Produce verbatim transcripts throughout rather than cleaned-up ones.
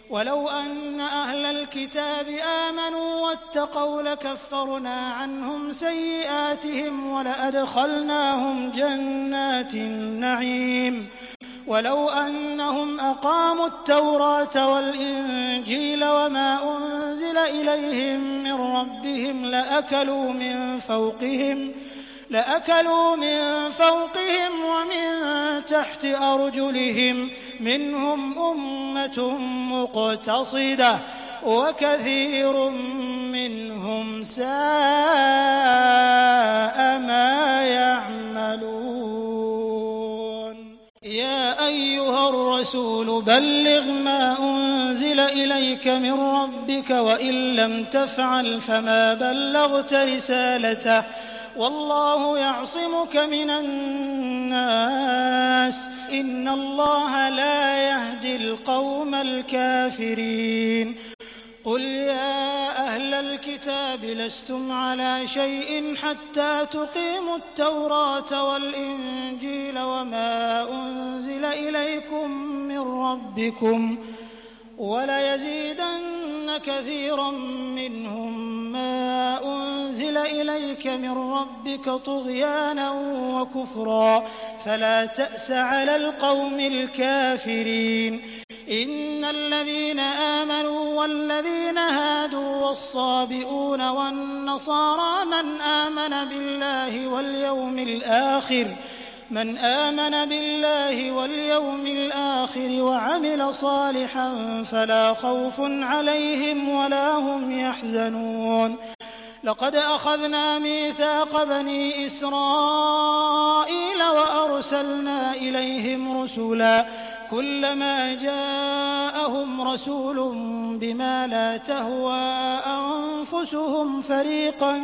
ولو أن أهل الكتاب آمنوا واتقوا لكفرنا عنهم سيئاتهم ولأدخلناهم جنات النعيم ولو أنهم أقاموا التوراة والإنجيل وما أنزل إليهم من ربهم لأكلوا من فوقهم لأكلوا من فوقهم ومن تحت أرجلهم منهم أمة مقتصدة وكثير منهم ساء ما يعملون. يا أيها الرسول بلغ ما أنزل إليك من ربك وإن لم تفعل فما بلغت رسالته والله يعصمك من الناس إن الله لا يهدي القوم الكافرين. قل يا أهل الكتاب لستم على شيء حتى تقيموا التوراة والإنجيل وما أنزل إليكم من ربكم وليزيدن كثيرا منهم ما أنزل إليك من ربك طغيانا وكفرا فلا تأس على القوم الكافرين. إن الذين آمنوا والذين هادوا والصابئون والنصارى من آمن بالله واليوم الآخر من آمن بالله واليوم الآخر وعمل صالحا فلا خوف عليهم ولا هم يحزنون. لقد أخذنا ميثاق بني إسرائيل وأرسلنا إليهم رسلا كلما جاءهم رسول بما لا تهوى أنفسهم فريقا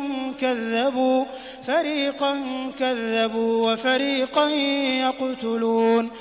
كذبوا فريقا كذبوا وفريقا يقتلون.